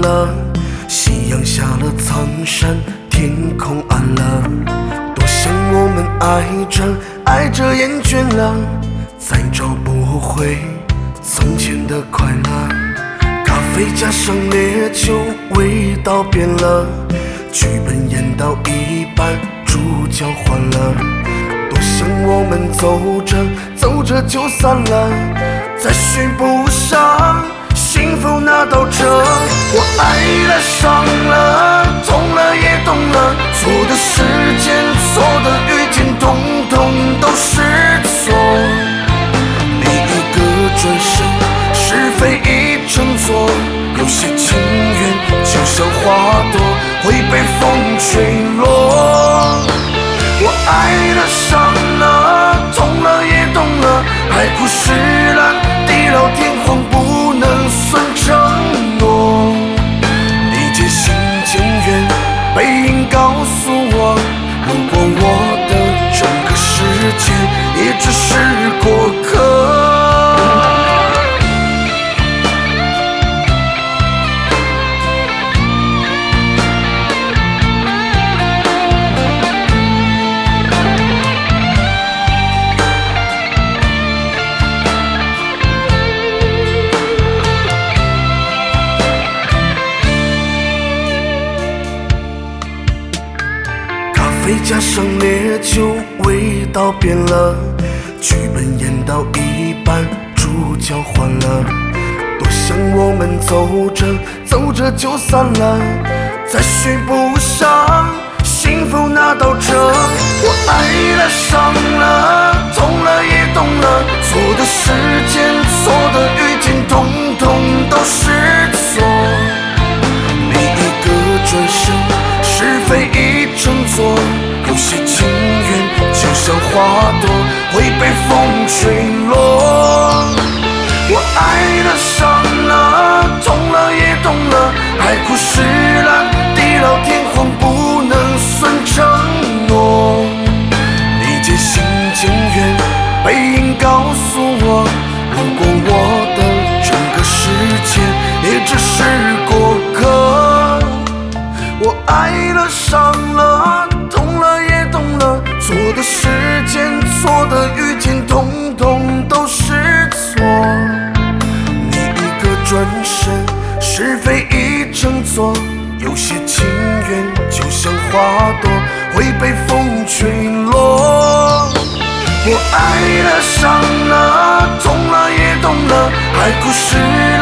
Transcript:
了，夕阳下了苍山，天空暗了。多想我们爱着爱着厌倦了，再找不回从前的快乐。咖啡加上烈酒，味道变了，剧本演到一半，主角换了。多想我们走着走着就散了，再续不上幸福那道辙。我爱了伤了，痛了也懂了，错的时间错的遇见，统统都是错。你一个转身，是非已成错。有些情缘就像花朵，会被风吹落。我爱了伤了，痛了也懂了，海枯石烂，地老天荒，不能算承诺。理解心渐远，背影告诉我，路过我的整个世界，也只是过客。咖啡加上烈酒，味道变了，剧本演到一半，主角换了。多想我们走着走着就散了，再续不上幸福那道辙。我爱了伤了，痛了也懂了，错的时间错的遇见，统统都是错。你一个转身，是非已成错。有些情缘就像花朵，会被风吹落。我爱了伤了，痛了也懂了，海枯石烂，地老天荒，不能算承诺。理解心渐远，背影告诉我，路过我的整个世界，也只是过客。我爱了伤了，痛了也懂了，错的时间错的遇见，统统都是错。你一个转身，是非已成错。有些情缘就像花朵，会被风吹落。我爱了伤了，痛了也懂了，海枯石